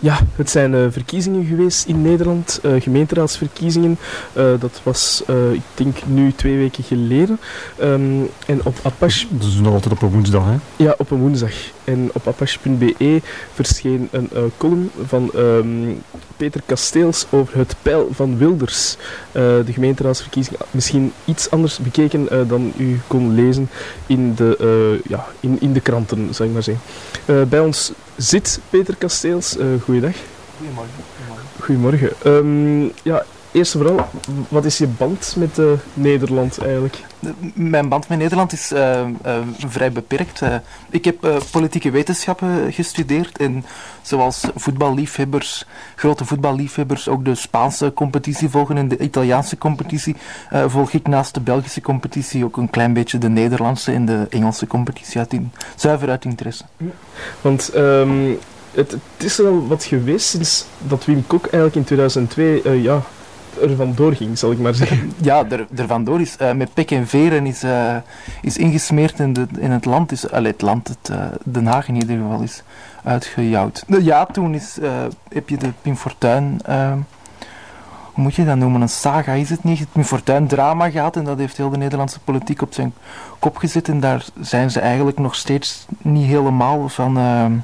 Ja, het zijn verkiezingen geweest in Nederland, gemeenteraadsverkiezingen. Dat was, ik denk, nu 2 weken geleden. En op Apache... Dat is nog altijd op een woensdag, hè? Ja, op een woensdag. En op apache.be verscheen een column van Peter Kasteels over het peil van Wilders. De gemeenteraadsverkiezingen misschien iets anders bekeken dan u kon lezen in de kranten, zou ik maar zeggen. Bij ons zit Peter Kasteels. Goeiedag. Goedemorgen. Goedemorgen. Eerst en vooral, wat is je band met Nederland eigenlijk? Mijn band met Nederland is vrij beperkt. Ik heb politieke wetenschappen gestudeerd en zoals grote voetballiefhebbers, ook de Spaanse competitie volgen en de Italiaanse competitie, volg ik naast de Belgische competitie ook een klein beetje de Nederlandse en de Engelse competitie zuiver uit interesse. Ja. Want... Het is er al wat geweest sinds dat Wim Kok eigenlijk in 2002 er vandoor ging, zal ik maar zeggen. Ja, er vandoor is met pek en veren is ingesmeerd in het land. Den Haag in ieder geval is uitgejouwd. Ja, toen heb je de Pim Fortuyn... hoe moet je dat noemen? Een saga is het niet. Het Pim Fortuyn drama gehad en dat heeft heel de Nederlandse politiek op zijn kop gezet. En daar zijn ze eigenlijk nog steeds niet helemaal van...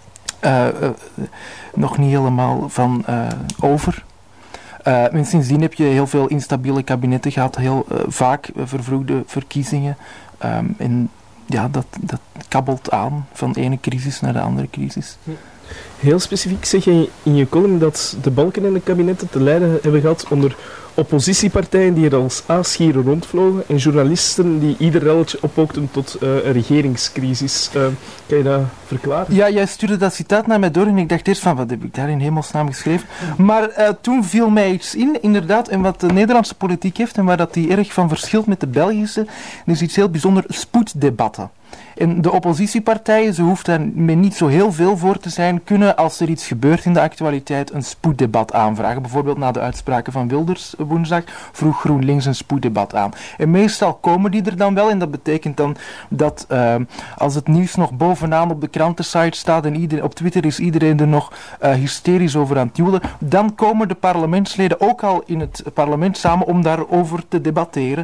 over. En sindsdien heb je heel veel instabiele kabinetten gehad, heel vaak vervroegde verkiezingen. En ja, dat kabbelt aan van de ene crisis naar de andere crisis. Heel specifiek zeg je in je column dat de balken en de kabinetten te lijden hebben gehad onder oppositiepartijen die er als aasgieren rondvlogen en journalisten die ieder relletje oppookten tot een regeringscrisis. Kan je dat verklaren? Ja, jij stuurde dat citaat naar mij door en ik dacht eerst van, wat heb ik daar in hemelsnaam geschreven? Maar toen viel mij iets in, inderdaad, en wat de Nederlandse politiek heeft en waar dat die erg van verschilt met de Belgische, is iets heel bijzonder, spoeddebatten. En de oppositiepartijen, ze hoeft daar niet zo heel veel voor te zijn, kunnen als er iets gebeurt in de actualiteit een spoeddebat aanvragen. Bijvoorbeeld na de uitspraken van Wilders woensdag vroeg GroenLinks een spoeddebat aan. En meestal komen die er dan wel en dat betekent dan dat als het nieuws nog bovenaan op de krantensite staat en op Twitter is iedereen er nog hysterisch over aan het joelen, dan komen de parlementsleden ook al in het parlement samen om daarover te debatteren.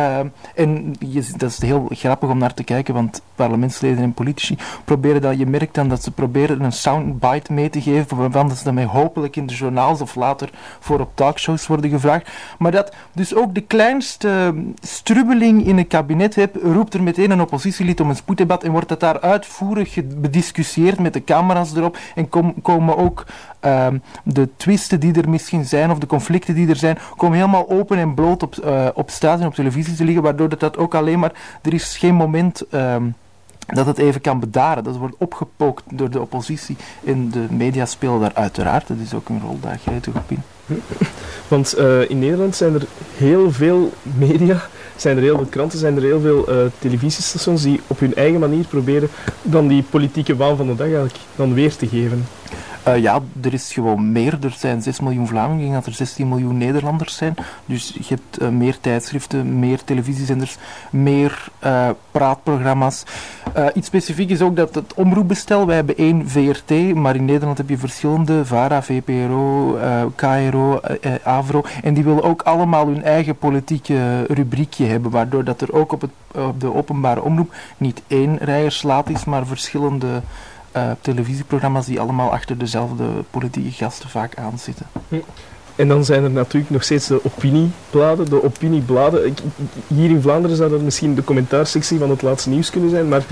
En dat is heel grappig om naar te kijken, want parlementsleden en politici proberen dat, je merkt dan dat ze proberen een soundbite mee te geven, waarvan dat ze daarmee hopelijk in de journaals of later voor op talkshows worden gevraagd. Maar dat dus ook de kleinste strubbeling in een kabinet hebt, roept er meteen een oppositielid om een spoeddebat en wordt dat daar uitvoerig bediscussieerd met de camera's erop en komen ook de twisten die er misschien zijn of de conflicten die er zijn, komen helemaal open en bloot op straat en op televisie te liggen, waardoor dat ook alleen maar, er is geen moment dat het even kan bedaren. Dat wordt opgepookt door de oppositie en de media spelen daar uiteraard. Dat is ook een rol daar gretig op in. Want in Nederland zijn er heel veel media, zijn er heel veel kranten, zijn er heel veel televisiestations die op hun eigen manier proberen dan die politieke waan van de dag eigenlijk dan weer te geven. Ja, er is gewoon meer. Er zijn 6 miljoen Vlamingen. Ik denk dat er 16 miljoen Nederlanders zijn. Dus je hebt meer tijdschriften, meer televisiezenders, meer praatprogramma's. Iets specifiek is ook dat het omroepbestel, wij hebben 1 VRT, maar in Nederland heb je verschillende, VARA, VPRO, KRO, AVRO. En die willen ook allemaal hun eigen politieke rubriekje hebben, waardoor dat er ook op de openbare omroep niet 1 rijerslaat is, maar verschillende televisieprogramma's die allemaal achter dezelfde politieke gasten vaak aanzitten. En dan zijn er natuurlijk nog steeds de opiniebladen. Hier in Vlaanderen zou dat misschien de commentaarsectie van het laatste nieuws kunnen zijn, maar...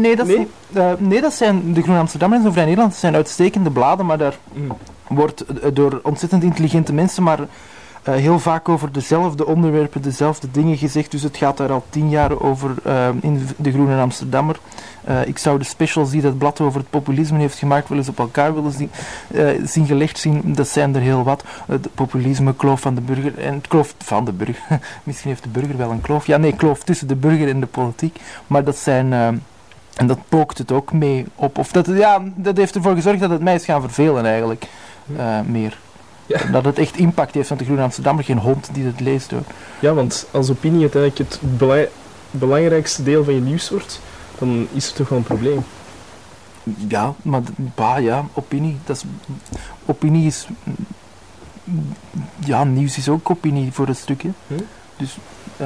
Nee, dat zijn de Groene Amsterdammer en zo Vrij Nederland. Dat zijn uitstekende bladen, maar daar wordt door ontzettend intelligente mensen maar heel vaak over dezelfde onderwerpen, dezelfde dingen gezegd. Dus het gaat daar al 10 jaar over in de Groene Amsterdammer. Ik zou de specials die dat blad over het populisme heeft gemaakt wel eens op elkaar willen zien gelegd zien. Dat zijn er heel wat. Het populisme, kloof van de burger en het kloof van de burger. Misschien heeft de burger wel een kloof. Ja, nee, kloof tussen de burger en de politiek. Maar dat zijn... en dat pookt het ook mee op. Of dat heeft ervoor gezorgd dat het mij is gaan vervelen eigenlijk. Meer. Ja. Dat het echt impact heeft, want de Groene Amsterdammer geen hond die het leest hoor. Ja, want als opinie uiteindelijk het belangrijkste deel van je nieuws wordt, dan is er toch wel een probleem. Ja, maar opinie. Opinie is... Ja, nieuws is ook opinie voor een stukje. Dus...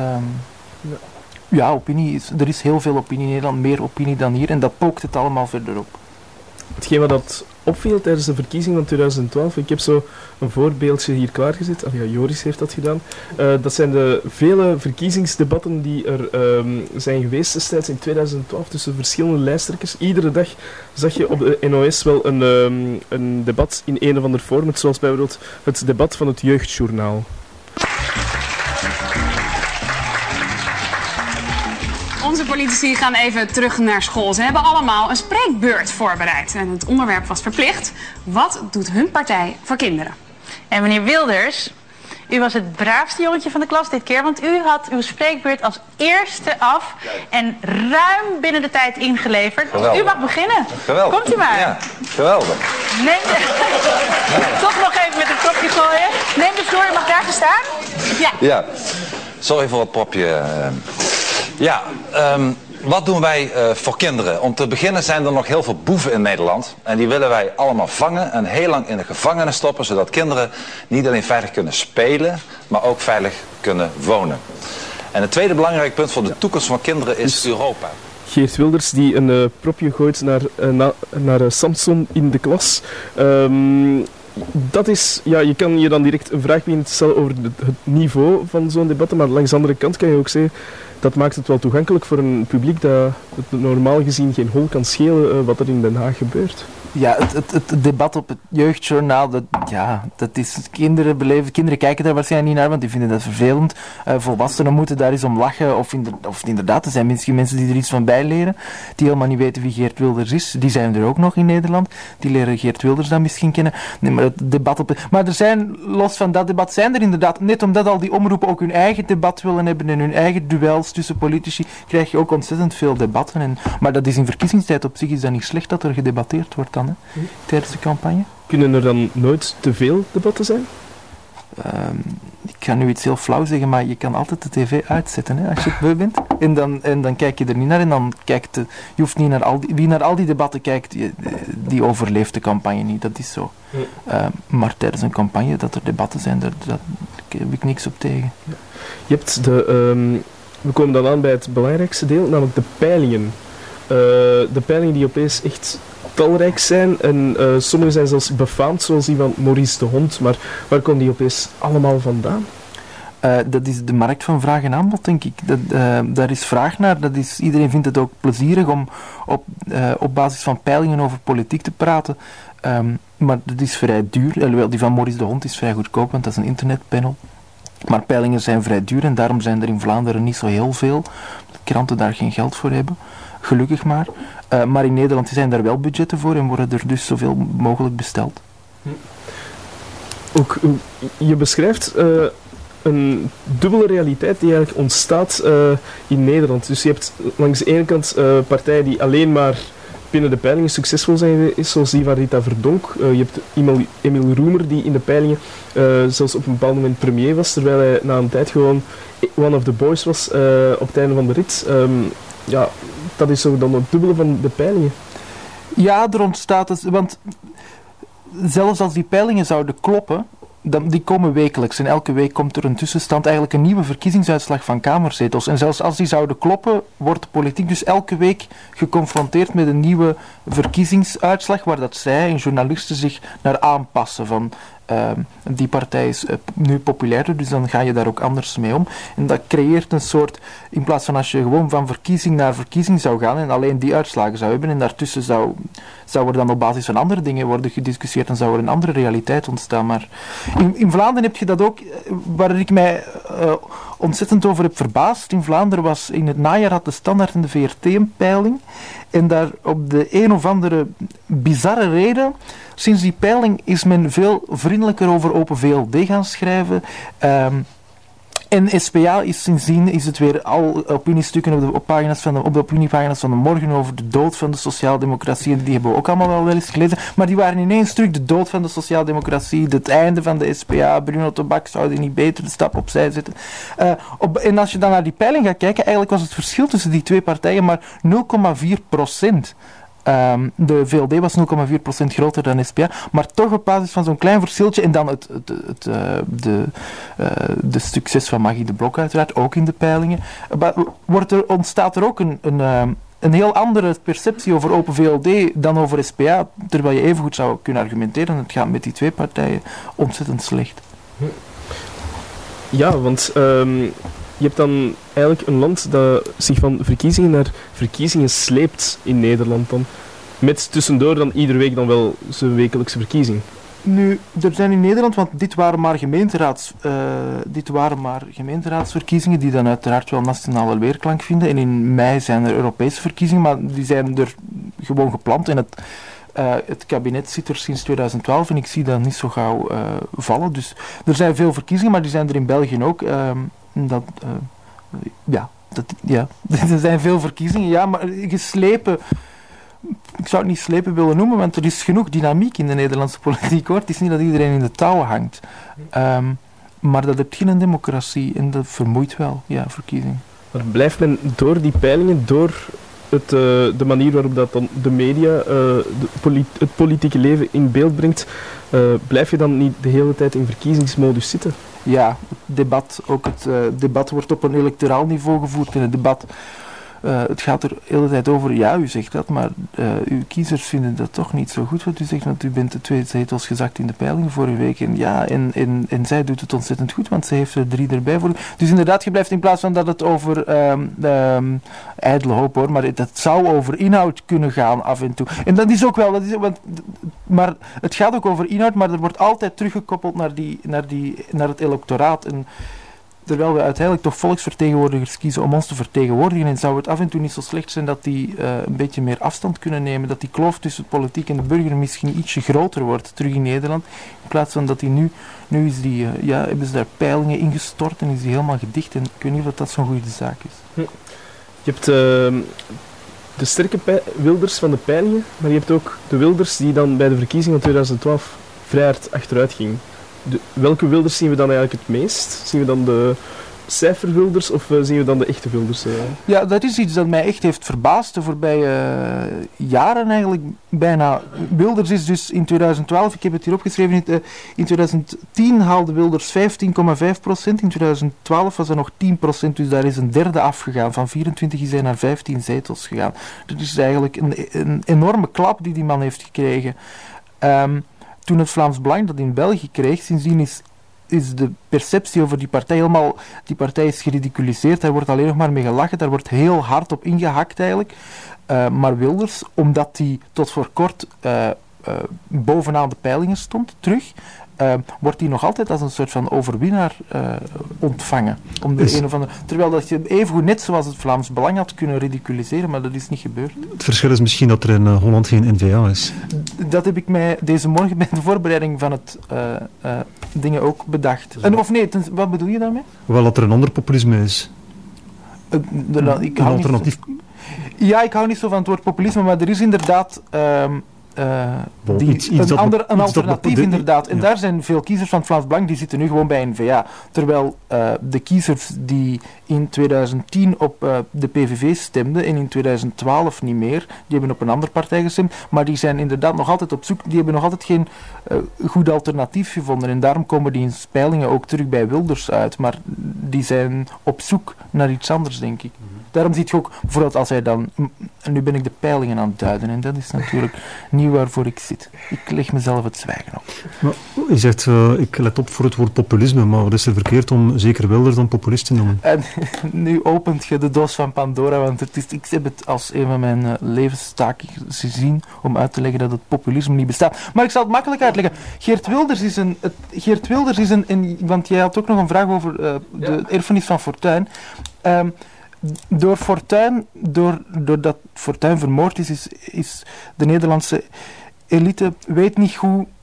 ja, opinie is... Er is heel veel opinie in Nederland, meer opinie dan hier. En dat pookt het allemaal verder op. Hetgeen wat dat opviel tijdens de verkiezing van 2012, ik heb zo een voorbeeldje hier klaargezet. Joris heeft dat gedaan. Dat zijn de vele verkiezingsdebatten die er zijn geweest destijds in 2012 tussen verschillende lijsttrekkers. Iedere dag zag je op de NOS wel een debat in een of ander format, zoals bijvoorbeeld het debat van het Jeugdjournaal. Onze politici gaan even terug naar school. Ze hebben allemaal een spreekbeurt voorbereid. En het onderwerp was verplicht. Wat doet hun partij voor kinderen? En meneer Wilders, u was het braafste jongetje van de klas dit keer. Want u had uw spreekbeurt als eerste af. En ruim binnen de tijd ingeleverd. Geweldig. U mag beginnen. Geweldig. Komt u maar. Ja, geweldig. Toch nog even met een propje gooien. Neem de vloer, u mag daar gaan staan. Ja. Sorry voor het propje. Wat doen wij voor kinderen? Om te beginnen zijn er nog heel veel boeven in Nederland. En die willen wij allemaal vangen en heel lang in de gevangenis stoppen. Zodat kinderen niet alleen veilig kunnen spelen, maar ook veilig kunnen wonen. En het tweede belangrijk punt voor de toekomst van kinderen is Europa. Geert Wilders die een propje gooit naar Samson in de klas. Dat is, je kan je dan direct een vraag beginnen te stellen over het niveau van zo'n debat. Maar langs de andere kant kan je ook zeggen, dat maakt het wel toegankelijk voor een publiek dat het normaal gezien geen hol kan schelen wat er in Den Haag gebeurt. Ja, het debat op het Jeugdjournaal, dat is... Kinderen kijken daar waarschijnlijk niet naar, want die vinden dat vervelend. Volwassenen moeten daar eens om lachen, of inderdaad, er zijn misschien mensen die er iets van bijleren, die helemaal niet weten wie Geert Wilders is. Die zijn er ook nog in Nederland. Die leren Geert Wilders dan misschien kennen. Nee, maar het debat maar er zijn, los van dat debat, zijn er inderdaad, net omdat al die omroepen ook hun eigen debat willen hebben en hun eigen duels tussen politici, krijg je ook ontzettend veel debatten. Maar dat is in verkiezingstijd op zich is dat niet slecht dat er gedebatteerd wordt dan, tijdens de campagne. Kunnen er dan nooit te veel debatten zijn? Ik ga nu iets heel flauw zeggen, maar je kan altijd de tv uitzetten als je het beu bent. En dan kijk je er niet naar en dan kijkt je hoeft niet naar wie naar al die debatten kijkt, die overleeft de campagne niet. Dat is zo. Maar tijdens een campagne dat er debatten zijn, daar heb ik niks op tegen. Ja. Je hebt we komen dan aan bij het belangrijkste deel, namelijk de peilingen. De peilingen die opeens echt talrijk zijn en sommige zijn zelfs befaamd, zoals die van Maurice de Hond. Maar waar komen die opeens allemaal vandaan? Dat is de markt van vraag en aanbod, denk ik. Daar is vraag naar. Iedereen vindt het ook plezierig om op basis van peilingen over politiek te praten. Maar dat is vrij duur. Alhoewel, die van Maurice de Hond is vrij goedkoop, want dat is een internetpanel. Maar peilingen zijn vrij duur en daarom zijn er in Vlaanderen niet zo heel veel. De kranten daar geen geld voor hebben. Gelukkig maar. Maar in Nederland zijn daar wel budgetten voor en worden er dus zoveel mogelijk besteld. Ook, je beschrijft een dubbele realiteit die eigenlijk ontstaat in Nederland. Dus je hebt langs de ene kant partijen die alleen maar binnen de peilingen succesvol zijn geweest, zoals die van Rita Verdonk. Je hebt Emil Roemer, die in de peilingen zelfs op een bepaald moment premier was, terwijl hij na een tijd gewoon one of the boys was op het einde van de rit. Dat is zo dan het dubbele van de peilingen. Ja, er ontstaat het, want zelfs als die peilingen zouden kloppen, die komen wekelijks en elke week komt er een tussenstand, eigenlijk een nieuwe verkiezingsuitslag van kamerzetels. En zelfs als die zouden kloppen, wordt de politiek dus elke week geconfronteerd met een nieuwe verkiezingsuitslag, waar dat zij en journalisten zich naar aanpassen van die partij is nu populairder, dus dan ga je daar ook anders mee om. En dat creëert een soort, in plaats van als je gewoon van verkiezing naar verkiezing zou gaan en alleen die uitslagen zou hebben en daartussen zou er dan op basis van andere dingen worden gediscussieerd en zou er een andere realiteit ontstaan. Maar in Vlaanderen heb je dat ook, waar ik mij ontzettend over heb verbaasd. In Vlaanderen was in het najaar had de Standaard en de VRT een peiling en daar op de een of andere bizarre reden, sinds die peiling is men veel vriendelijker over Open VLD gaan schrijven. En SPA is sindsdien is het weer al opiniestukken op de opiniepagina's van de Morgen over de dood van de sociaaldemocratie. Die hebben we ook allemaal wel eens gelezen. Maar die waren ineens terug de dood van de sociaaldemocratie, het einde van de SPA. Bruno Tobak zou die niet beter de stap opzij zetten. En als je dan naar die peiling gaat kijken, eigenlijk was het verschil tussen die twee partijen maar 0,4%. De VLD was 0,4% groter dan SPA, maar toch op basis van zo'n klein verschiltje en dan de succes van Magie de Blok uiteraard, ook in de peilingen, ontstaat er ook een heel andere perceptie over Open VLD dan over SPA, terwijl je evengoed zou kunnen argumenteren, het gaat met die twee partijen ontzettend slecht. Ja, want je hebt dan eigenlijk een land dat zich van verkiezingen naar verkiezingen sleept in Nederland dan. Met tussendoor dan iedere week dan wel zijn wekelijkse verkiezing. Nu, er zijn in Nederland, want dit waren maar gemeenteraadsverkiezingen die dan uiteraard wel nationale weerklank vinden. En in mei zijn er Europese verkiezingen, maar die zijn er gewoon gepland. En het kabinet zit er sinds 2012 en ik zie dat niet zo gauw vallen. Dus er zijn veel verkiezingen, maar die zijn er in België ook. Er zijn veel verkiezingen, ja, maar geslepen. Ik zou het niet slepen willen noemen, want er is genoeg dynamiek in de Nederlandse politiek, hoor. Het is niet dat iedereen in de touwen hangt. Maar dat heeft geen democratie en dat vermoeit wel, ja, verkiezingen. Maar blijft men door die peilingen, door de manier waarop dat dan de media het politieke leven in beeld brengt, blijf je dan niet de hele tijd in verkiezingsmodus zitten? Ja, het debat wordt op een electoraal niveau gevoerd en het debat... het gaat er de hele tijd over, ja, u zegt dat, maar uw kiezers vinden dat toch niet zo goed wat u zegt, want u bent de 2 zetels gezakt in de peilingen vorige week. En ja, en zij doet het ontzettend goed, want ze heeft er 3 erbij voor. Dus inderdaad, je blijft in plaats van dat het over ijdele hoop, hoor, maar dat zou over inhoud kunnen gaan af en toe. En dat is ook wel, maar het gaat ook over inhoud, maar er wordt altijd teruggekoppeld naar het electoraat. En terwijl we uiteindelijk toch volksvertegenwoordigers kiezen om ons te vertegenwoordigen, en zou het af en toe niet zo slecht zijn dat die een beetje meer afstand kunnen nemen, dat die kloof tussen politiek en de burger misschien ietsje groter wordt terug in Nederland, in plaats van dat die nu is die, hebben ze daar peilingen ingestort en is die helemaal gedicht, en ik weet niet of dat zo'n goede zaak is. Je hebt de sterke Wilders van de peilingen, maar je hebt ook de Wilders die dan bij de verkiezingen van 2012 vrij hard achteruit ging. Welke Wilders zien we dan eigenlijk het meest? Zien we dan de cijferwilders of zien we dan de echte Wilders? Ja, dat is iets dat mij echt heeft verbaasd de voorbije jaren eigenlijk bijna. Wilders is dus in 2012, ik heb het hier opgeschreven, in 2010 haalde Wilders 15,5%, in 2012 was er nog 10%, dus daar is een derde afgegaan. Van 24 is hij naar 15 zetels gegaan. Dat is eigenlijk een enorme klap die man heeft gekregen. Toen het Vlaams Belang dat in België kreeg, sindsdien is de perceptie over die partij helemaal... Die partij is geridiculiseerd, daar wordt alleen nog maar mee gelachen, daar wordt heel hard op ingehakt eigenlijk. Maar Wilders, omdat hij tot voor kort bovenaan de peilingen stond, terug... wordt hij nog altijd als een soort van overwinnaar ontvangen. Terwijl dat je evengoed net zoals het Vlaams Belang had kunnen ridiculiseren, maar dat is niet gebeurd. Het verschil is misschien dat er in Holland geen N-VA is. Dat heb ik mij deze morgen bij de voorbereiding van het dingen ook bedacht. Wat bedoel je daarmee? Wel dat er een ander populisme is. Een alternatief. Ja, ik hou niet zo van het woord populisme, maar er is inderdaad... een alternatief inderdaad. En daar zijn veel kiezers van het Vlaams Belang, die zitten nu gewoon bij N-VA. Terwijl de kiezers die in 2010 op de PVV stemden en in 2012 niet meer, die hebben op een andere partij gestemd, maar die zijn inderdaad nog altijd op zoek, die hebben nog altijd geen goed alternatief gevonden. En daarom komen die in peilingen ook terug bij Wilders uit. Maar die zijn op zoek naar iets anders, denk ik. Daarom zie je ook, bijvoorbeeld als hij dan... Nu ben ik de peilingen aan het duiden en dat is natuurlijk niet waarvoor ik zit. Ik leg mezelf het zwijgen op. Maar, je zegt, ik let op voor het woord populisme, maar wat is er verkeerd om zeker Wilders dan populist te noemen? En nu opent je de doos van Pandora, want ik heb het als een van mijn levenstaken gezien om uit te leggen dat het populisme niet bestaat. Maar ik zal het makkelijk uitleggen. Geert Wilders is een want jij had ook nog een vraag over de erfenis van Fortuyn. Doordat Fortuyn vermoord is de Nederlandse elite weet niet goed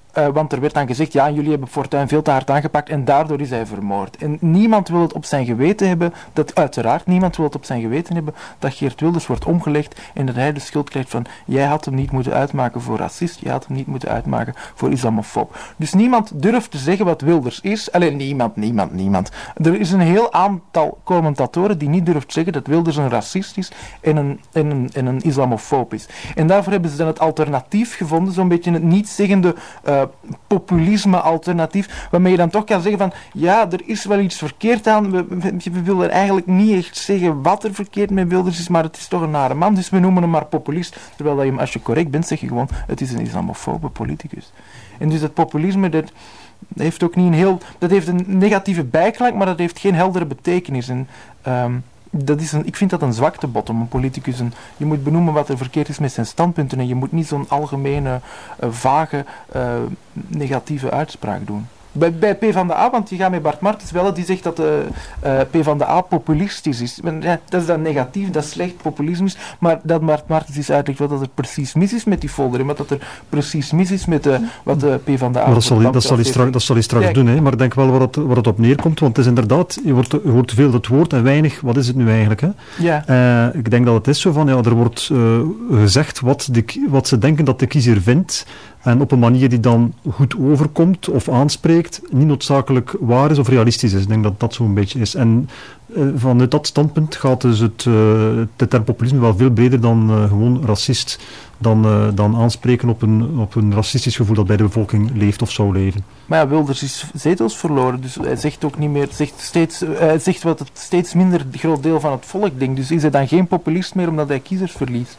Want er werd dan gezegd, ja, jullie hebben Fortuyn veel te hard aangepakt en daardoor is hij vermoord. En niemand wil het op zijn geweten hebben, niemand wil het op zijn geweten hebben dat Geert Wilders wordt omgelegd en dat hij de schuld krijgt van, jij had hem niet moeten uitmaken voor racist, jij had hem niet moeten uitmaken voor islamofoob. Dus niemand durft te zeggen wat Wilders is. Alleen niemand. Er is een heel aantal commentatoren die niet durft zeggen dat Wilders een racist is en een islamofoob is. En daarvoor hebben ze dan het alternatief gevonden, zo'n beetje het niet-zeggende populisme-alternatief, waarmee je dan toch kan zeggen van, ja, er is wel iets verkeerd aan, we willen eigenlijk niet echt zeggen wat er verkeerd met Wilders is, maar het is toch een nare man, dus we noemen hem maar populist, terwijl dat je hem, als je correct bent, zeg je gewoon, het is een islamofobe politicus. En dus het populisme, dat heeft ook niet dat heeft een negatieve bijklank, maar dat heeft geen heldere betekenis. En ik vind dat een zwaktebod om een politicus. Je moet benoemen wat er verkeerd is met zijn standpunten en je moet niet zo'n algemene, vage, negatieve uitspraak doen. Bij PvdA, want je gaat met Bart Martens wel, die zegt dat de PvdA populistisch is. Ja, dat is dan negatief, dat is slecht, populisme. Maar dat Bart Martens is uitlegt wat er precies mis is met die folder. En wat dat er precies mis is met wat de PvdA... Maar dat zal hij straks doen. Hè. Maar ik denk wel waar het op neerkomt. Want het is inderdaad, je hoort veel het woord en weinig, wat is het nu eigenlijk? Hè? Ja. Ik denk dat het is zo van, er wordt gezegd wat ze denken dat de kiezer vindt. En op een manier die dan goed overkomt of aanspreekt, niet noodzakelijk waar is of realistisch is. Ik denk dat dat zo'n beetje is. En vanuit dat standpunt gaat dus de term populisme wel veel breder dan gewoon racist. Dan aanspreken op een racistisch gevoel dat bij de bevolking leeft of zou leven. Maar ja, Wilders is zetels verloren, dus hij zegt ook niet meer, hij zegt wat het steeds minder groot deel van het volk denkt. Dus is hij dan geen populist meer omdat hij kiezers verliest?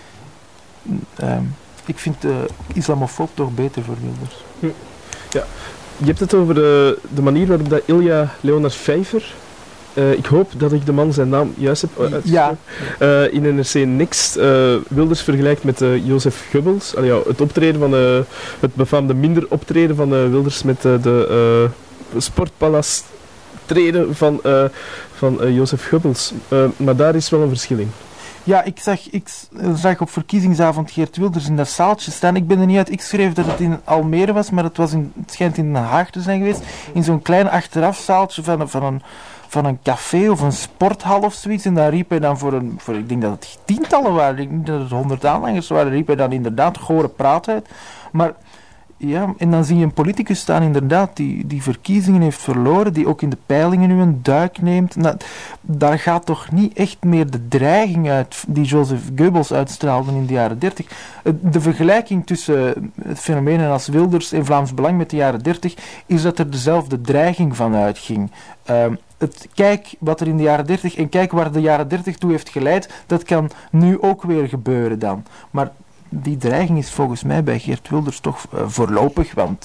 Ik vind islamofoob toch beter voor Wilders. Ja. Je hebt het over de manier waarop dat Ilja Leonard Vijver, ik hoop dat ik de man zijn naam juist heb uitgesproken, in NRC Next Wilders vergelijkt met Jozef Goebbels. Het optreden van het befaamde minder optreden van Wilders met de Sportpalast treden van Jozef Goebbels. Maar daar is wel een verschil in. Ja, ik zag op verkiezingsavond Geert Wilders in dat zaaltje staan. Ik ben er niet uit. Ik schreef dat het in Almere was, maar het schijnt in Den Haag te zijn geweest. In zo'n klein achterafzaaltje van een café of een sporthal of zoiets. En daar riep hij dan voor ik denk dat het tientallen waren, ik denk dat het 100 aanhangers waren, riep hij dan inderdaad gore praat uit. Maar ja, en dan zie je een politicus staan inderdaad die verkiezingen heeft verloren, die ook in de peilingen nu een duik neemt. Nou, daar gaat toch niet echt meer de dreiging uit die Joseph Goebbels uitstraalde in de jaren 30. De vergelijking tussen fenomenen als Wilders en Vlaams Belang met de jaren 30 is dat er dezelfde dreiging van uitging. Kijk wat er in de jaren 30 en kijk waar de jaren 30 toe heeft geleid, dat kan nu ook weer gebeuren dan. Maar die dreiging is volgens mij bij Geert Wilders toch voorlopig, want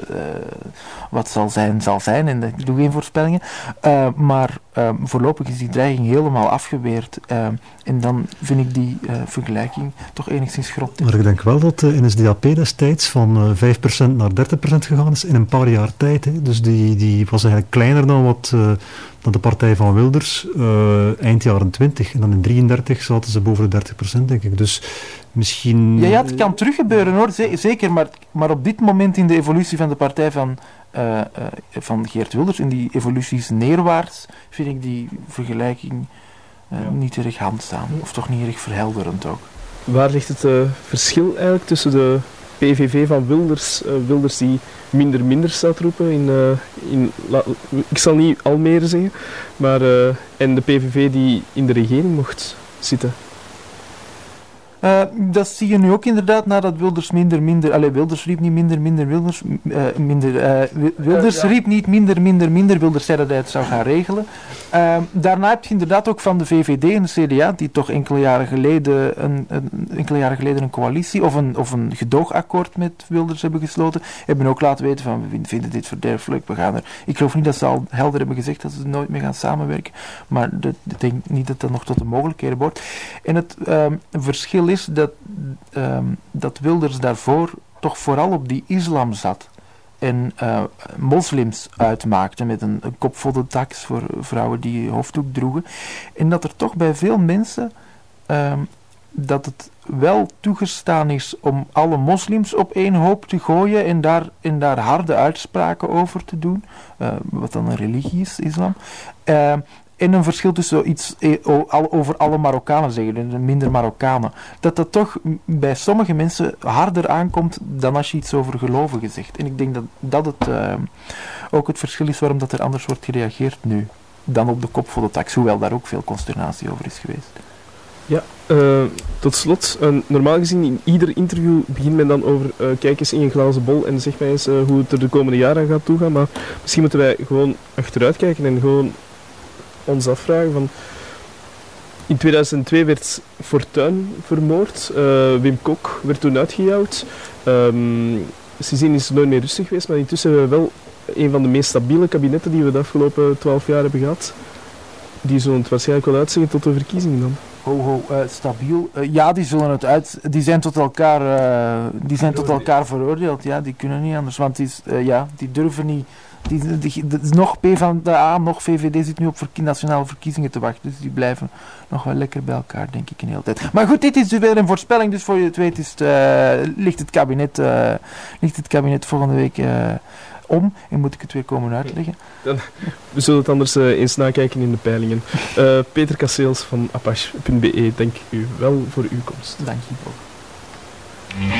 wat zal zijn, en ik doe geen voorspellingen, maar voorlopig is die dreiging helemaal afgeweerd. En dan vind ik die vergelijking toch enigszins grotesk. Maar ik denk wel dat de NSDAP destijds van 5% naar 30% gegaan is in een paar jaar tijd. Hè. Dus die was eigenlijk kleiner dan de partij van Wilders eind jaren 20. En dan in 33 zaten ze boven de 30%, denk ik. Dus misschien... Ja, het kan teruggebeuren hoor, zeker. Maar op dit moment in de evolutie van de partij van Geert Wilders, in die evoluties neerwaarts, vind ik die vergelijking niet erg handzaam. Of toch niet erg verhelderend ook. Waar ligt het verschil eigenlijk tussen de PVV van Wilders die minder staat roepen ik zal niet Almere zeggen, maar en de PVV die in de regering mocht zitten? Dat zie je nu ook inderdaad, nadat Wilders Wilders riep niet Wilders riep niet minder, Wilders zei dat hij het zou gaan regelen. Daarna heb je inderdaad ook van de VVD en de CDA, die toch enkele jaren geleden een coalitie of een gedoogakkoord met Wilders hebben gesloten, hebben ook laten weten van, we vinden dit verderfelijk, ik geloof niet dat ze al helder hebben gezegd dat ze nooit meer gaan samenwerken, maar ik denk niet dat dat nog tot de mogelijkheden wordt. En het verschil is dat Wilders daarvoor toch vooral op die islam zat en moslims uitmaakte met een kopvolle tax voor vrouwen die hoofddoek droegen. En dat er toch bij veel mensen dat het wel toegestaan is om alle moslims op één hoop te gooien en daar harde uitspraken over te doen, wat dan een religie is, islam. En een verschil tussen iets over alle Marokkanen zeggen, minder Marokkanen. Dat toch bij sommige mensen harder aankomt dan als je iets over gelovigen zegt. En ik denk dat het ook het verschil is waarom dat er anders wordt gereageerd nu dan op de kop voor de tax, hoewel daar ook veel consternatie over is geweest. Ja, tot slot, normaal gezien in ieder interview begint men dan over kijk eens in je glazen bol en zeg mij eens hoe het er de komende jaren gaat toegaan, maar misschien moeten wij gewoon achteruit kijken en gewoon ons afvragen van... In 2002 werd Fortuyn vermoord, Wim Kok werd toen uitgejouwd. Sindsdien is het nooit meer rustig geweest, maar intussen hebben we wel een van de meest stabiele kabinetten die we de afgelopen 12 jaar hebben gehad. Die zullen het waarschijnlijk wel uitzingen tot de verkiezingen dan. Stabiel. Ja, die zijn tot elkaar veroordeeld. Ja, die kunnen niet anders, want die durven niet. Nog PvdA, nog VVD zit nu op nationale verkiezingen te wachten. Dus die blijven nog wel lekker bij elkaar, denk ik, een hele tijd. Maar goed, dit is dus weer een voorspelling. Dus voor je het weet ligt het kabinet volgende week om. En moet ik het weer komen uitleggen. We zullen het anders eens nakijken in de peilingen. Peter Kasteels van apache.be, dank u wel voor uw komst. Dank je wel.